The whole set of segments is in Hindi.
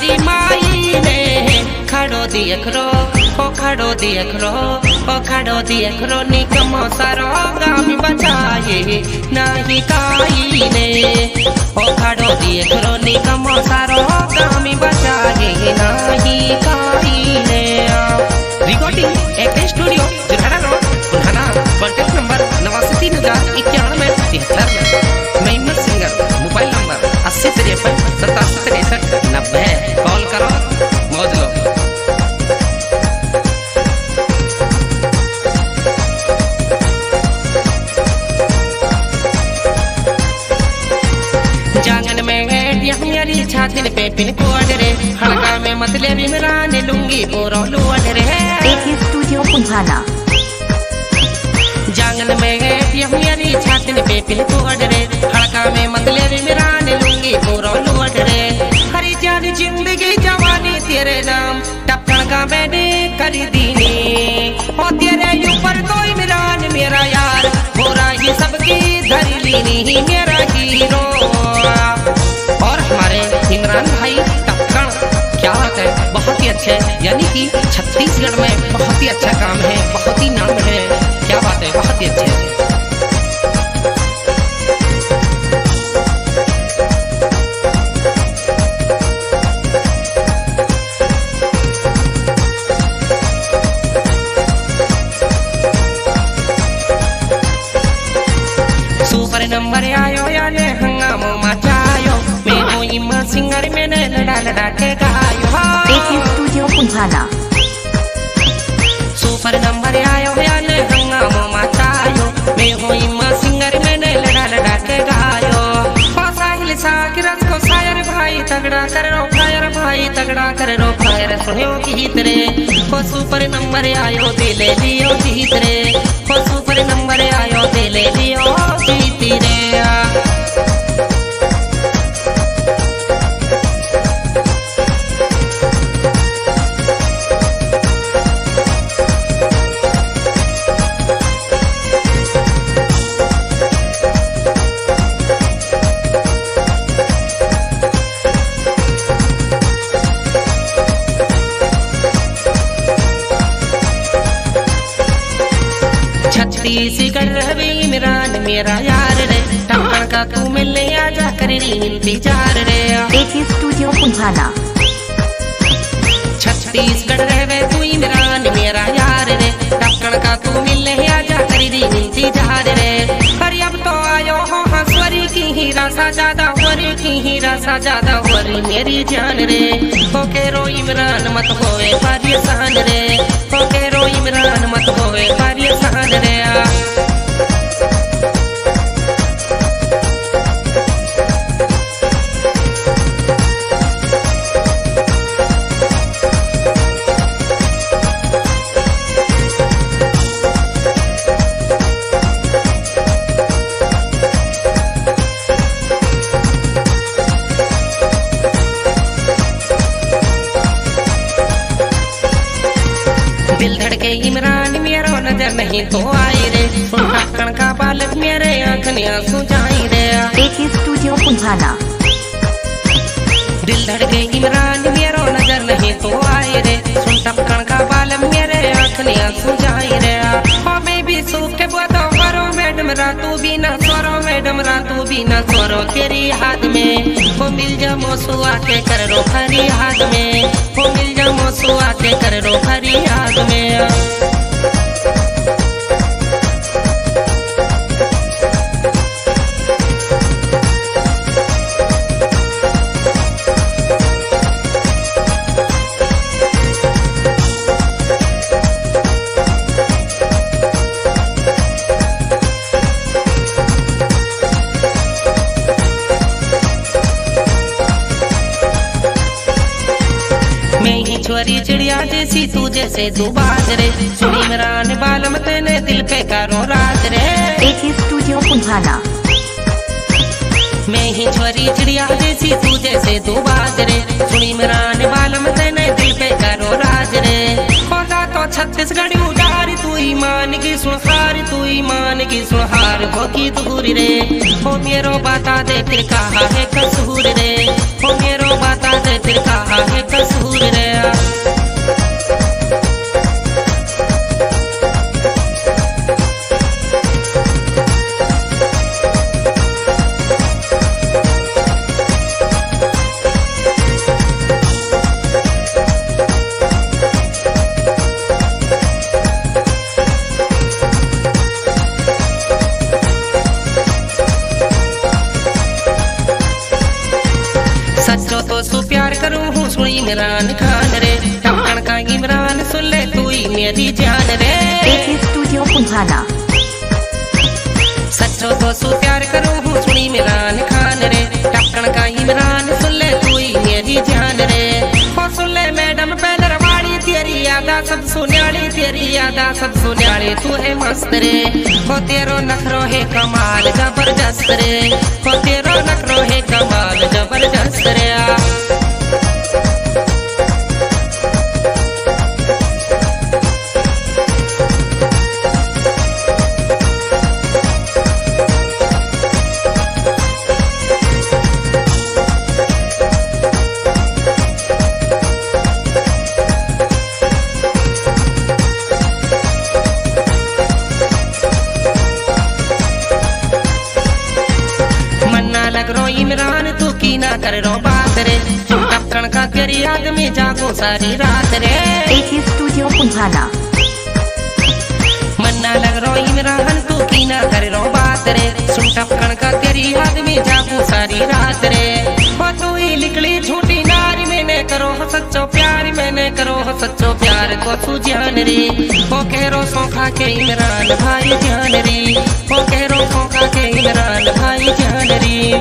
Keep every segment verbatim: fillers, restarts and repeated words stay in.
मेरी माई ने खड़ो देख रो ओ खड़ो देख रो ओ खड़ो देख रो निकमो सारो गाम बचाए नहीं काई ने ओ खड़ो देख रो निकमो सारो गाम बचाए नहीं काई ने। रिकॉर्डिंग एक स्टूडियो जुनारा रोड बुल्हाना। कॉन्टैक्ट नंबर नवासी तीन हजार इक्यानवे तिहत्तर। मैं सिंगर। मोबाइल नंबर अस्सी तिरपन सतासी तिरसठ नब्बे। कॉल करो मौज लो। जांगन में मेरी छातिन पे पिन कोड रे हड़का में मतलब इमरान लुंगी पूरा लोड रे। स्टूडियो बुल्हाना। जांगन में मेरी छातिन पे पिन कोड रे हड़का में मतलब इमरान लुंगी पूरा लोड रे। हरी जान जिंदगी जवानी तेरे नाम टपकन का मैंने कर दीनी ओ तेरे ऊपर तो इमरान मेरा यार पूरा ये सबकी धरी लीनी मेरा हीरो। और हमारे इमरान भाई टपकन क्या बात है, बहुत ही अच्छे, यानी कि छत्तीसगढ़ में बहुत ही अच्छा काम है, बहुत ही नाम है, क्या बात है, बहुत ही अच्छे। सुपर नंबर आयो याने हंगामो मचायो मैं हूँ इमा सिंगर मैंने लड़ा लड़ा के गायो। स्टूडियो बुल्हाना। सुपर नंबर आयो याने हंगामो मचायो मैं हूँ इमा सिंगर मैंने लड़ा लड़ा के गायो। साहिल साकिरत को शायर भाई तगड़ा कर रो फायर भाई तगड़ा कर रो फायर सुनो गीत रे। ओ सुपर नंबर आयो दे ले लियो जीत रे। ओ सुपर नंबर आयो दे ले लियो जीत रे। छत्तीसगढ़ रहे इमरान मेरा यार रे टपकन का तू मिलने आजा कर इंतजार रे। स्टूडियो बुल्हाना। छत्तीसगढ़ रहे तू इमरान मेरा यार रे टपकन का तू मिलने आजा कर इंतजार रे। पर अब तो आयो हो हंसवरी की हीरा सा ज्यादा वरी की हीरा सा ज्यादा वरी मेरी जान रे। हो के रो इमरान मत होए परेशान रे। हो के रो इमरान मत होए परेशान रे। दिल धड़के इमरान मेरा नजर नहीं तो आई रे टपकन का बालक मेरे आंखने आंसू जाई रे। स्टूडियो बुल्हाना। दिल धड़के इमरान मेरा नजर नहीं तो आई रे टपकन का बालक मेरे आंखने आंसू जाई रे। ओ मैं भी सूख के बोतो करो मैडम रातू बिना स्वरो मैडम रातू बिना स्वरो तेरी हाथ में वो मिल जा मोसुआ के कर रो खरी हाथ में वो मिल जा मोसुआ के कर रो खरी हाथ में। छोरी चिड़िया जैसी तू जैसे तू बाज रे सुनी इमरान बालम तेने दिल पे करो राज रे। स्टूडियो बुल्हाना। मैं ही छोरी चिड़िया जैसी तू जैसे तू बाज रे सुनी इमरान बालम तेने दिल पे करो राज रे। खोदा तो छत्तीसगढ़ उड़ार तू ईमान की सुहार तू ईमान की सुहार हो की दूर रे। हो मेरो बता दे फिर कहा है कसूर रे। हो मेरो बता दे फिर कहा है इमरान खान रे, टपकन का इमरान सुन ले तू ही मेरी जान रे। AK studio Kumhana. सच्चो तो सु प्यार करूं हूँ सुनी इमरान खान रे, टपकन का इमरान सुन ले तू ही मेरी जान रे। हो सुन ले मैडम पहले रवाड़ी तेरी यादा सब सुन्याली, तेरी यादा सब सुन्याली, तू है मस्त रे। हो तेरो नखरो है कमाल जबरदस्त रे, हो तेरो नखरो है कमाल जबरदस्त रे। इमरान तू की ना कर रो बात रे, टपकन का तेरी याद में जागो सारी रात रे। AK studio कुम्हाना। मन्ना लग रो इमरान तू की ना कर रो बात रे, सुन टपकन का तेरी याद में जागो सारी रात रे। हो तू ही निकली झूठी नारी, मैंने करो हो सच्चो प्यार, मैंने करो हो सच्चो प्यार को तू जान रे। हो कह सोखा के इमरान भाई जान रे, हो कह सोखा के इमरान भाई जान रे।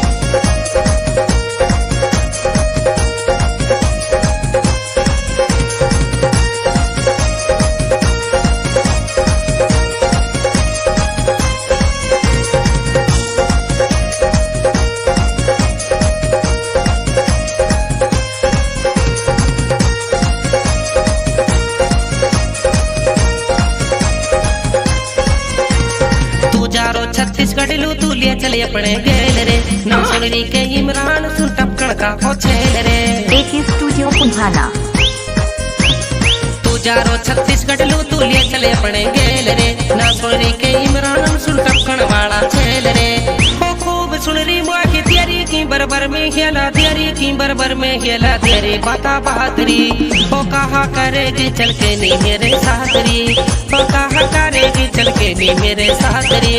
छत्तीसगढ़ लू तू ले चले अपने गेल रे, ना सुन रही के इमरान सुन टपकन का हो छेल रे। AK studio Kumhana. तू जारो छत्तीसगढ़ लू तू ले चले अपने गेल रे, ना सुन रही के इमरान सुन टपकन वाला छेल रे। हो खूब सुन रही मुआ की तेरी की बरबर में खेला, तेरी की बरबर में खेला तेरी बता बहादुरी। हो कहा करेगी चल के नहीं मेरे साथरी, हो कहा करेगी चल के नहीं मेरे साथरी।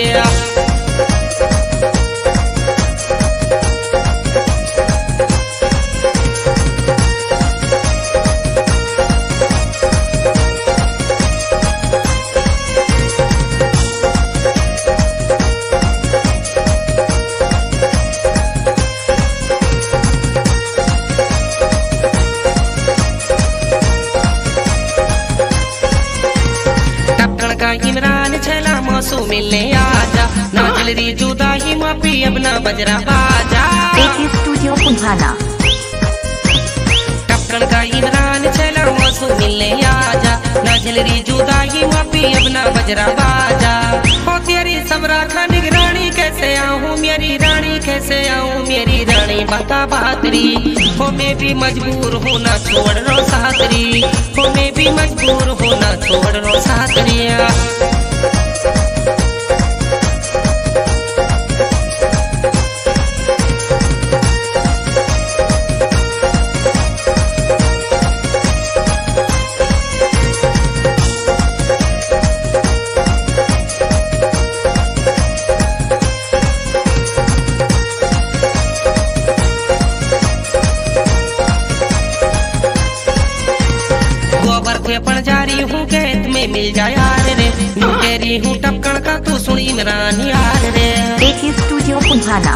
इमरान छला मौसू मिलने आजा, ना जलरी जुदा ही मापी अब ना बजरा बाजा। AK studio Kumhana. टपकन का इमरान छला मौसू मिलने आजा, ना जलरी जुदा ही मापी अब ना बजरा बाजा। हो तेरी सबरा का निगरानी कैसे आऊँ मेरी रानी, कैसे आऊँ मेरी रानी बता बहादुरी। हो मैं भी मजबूर हूँ ना छोड़ रो सादरी, हो मैं भी मजबूर हूँ ना छोड़ रो सादरी। पण जारी हूँ खेत में मिल जा यार रे, तेरी हूँ टपकन का तू सुन इमरान यार रे। AK studio Kumhana.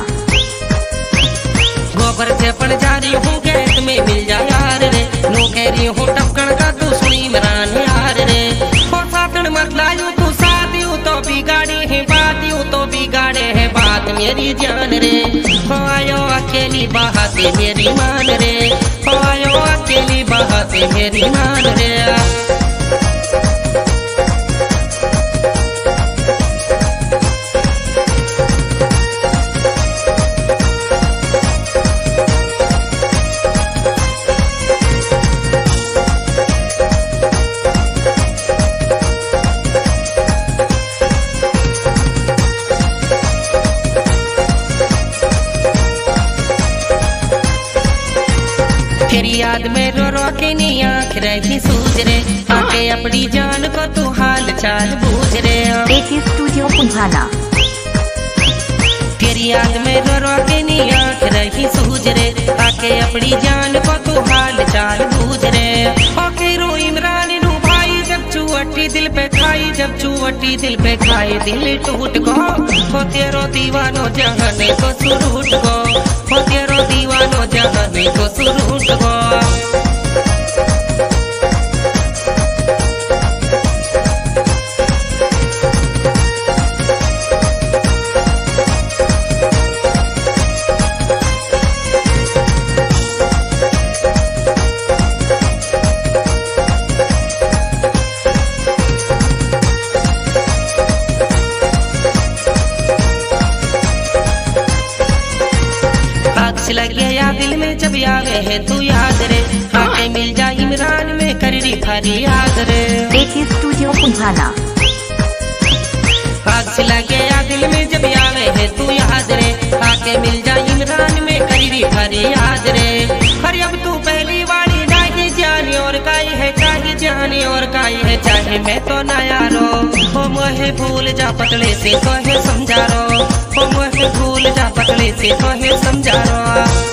गोबर से पण जारी हूँ खेत में मिल जा यार रे, नो केरी हूँ टपकन का तू सुन इमरान यार रे। हो साथन मत लायू तू साथ यू तो बिगाड़ी है बात, यू तो बिगाड़े है बात मेरी जान रे। हो आयो अकेली बात मेरी मान रे, हो आयो अकेली बात मेरी मान रे। तेरी याद में रो रो के नी आँख रही सूझ रे, आके अपनी जान को तू हाल चाल बूझ रे। AK studio Kumhana. तेरी याद में रो रो के नी आँख रही सूझ रे, आके अपनी जान को तू हाल चाल जब चुवटी दिल पे खाए दिल टूट गो हो तेरो दीवानो जहाने को सुरूट गो हो तेरो दीवानो जहाने को सुरूट गो। लगे या दिल में जब आवे है तू याद रे आके मिल जा इमरान में करी फारी याद रे। देखिए स्टूडियो पुंभाना। आग से लगे या दिल में जब आवे है तू याद रे आके मिल जा इमरान में करी फारी याद रे। अरे अब तू पहली वाली नहीं जानी और काई है चाहे जानी और काई है चाहे मैं तो ना यारो हो मोहे भूल जा पतले से कहे समझा रो हो मोहे भूल जा पतले से कहे समझा रो।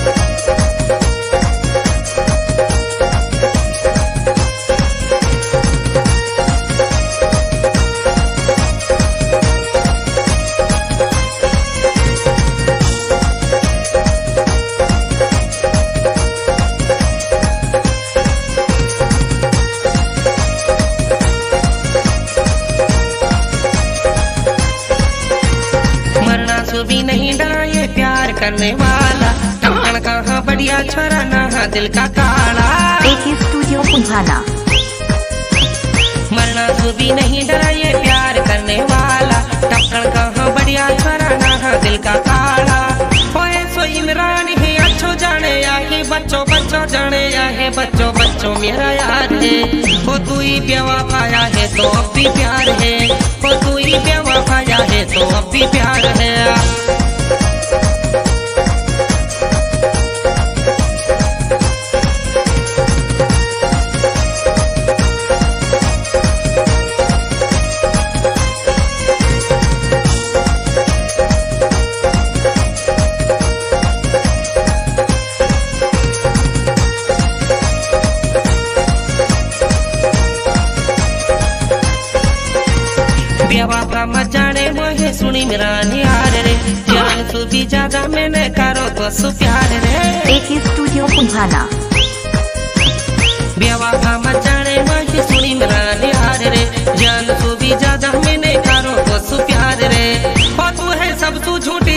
भी नहीं डरा ये प्यार करने वाला टक्कर कहाँ बढ़िया छोरा ना दिल का काला। देखिए स्टूडियो पुंभाना। मरना तो भी नहीं डरा ये प्यार करने वाला टक्कर कहाँ बढ़िया छोरा ना दिल का काला। होए सो इमरान ही अच्छो जाने या ही बच्चों बच्चों जाने या है बच्चों बच्चों मेरा यार है वो तू ही बेवफाया है तो अब भी प्यार है वो तू ही बेवफाया है तो अब भी प्यार है। बेवफा मत जाने मोहे सुनी मेरा यार रे जान तू भी ज्यादा मैंने करो तो सु प्यार रे। देखिए स्टूडियो पुंभाना। बेवफा मत जाने मोहे सुनी मेरा यार रे जान